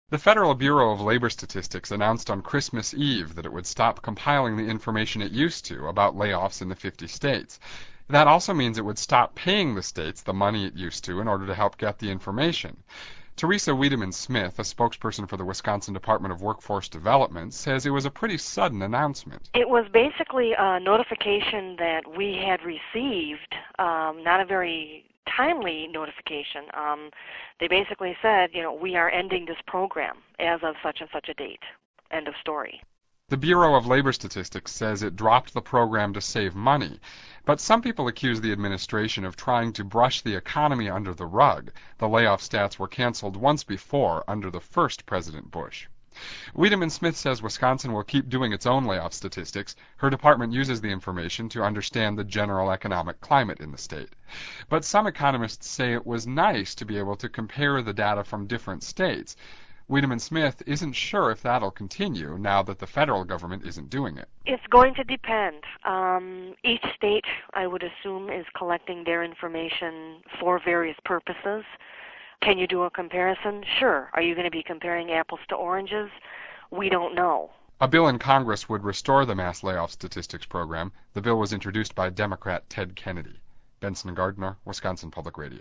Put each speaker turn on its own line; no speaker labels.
The Federal Bureau of Labor Statistics announced on Christmas Eve that it would stop compiling the information it used to about layoffs in the 50 states. That also means it would stop paying the states the money it used to in order to help get the information. Teresa Wiedemann Smith, a spokesperson for the Wisconsin Department of Workforce Development, says it was a pretty sudden announcement.
It was basically a notification that we had received, not a very timely notification. They basically said, we are ending this program as of such and such a date. End of story.
The Bureau of Labor Statistics says it dropped the program to save money, but some people accuse the administration of trying to brush the economy under the rug. The layoff stats were canceled once before under the first President Bush. Wiedemann Smith says Wisconsin will keep doing its own layoff statistics. Her department uses the information to understand the general economic climate in the state. But some economists say it was nice to be able to compare the data from different states. Wiedemann Smith isn't sure if that'll continue now that the federal government isn't doing it.
It's going to depend. Each state, I would assume, is collecting their information for various purposes. Can you do a comparison? Sure. Are you going to be comparing apples to oranges? We don't know.
A bill in Congress would restore the mass layoff statistics program. The bill was introduced by Democrat Ted Kennedy. Benson Gardner, Wisconsin Public Radio.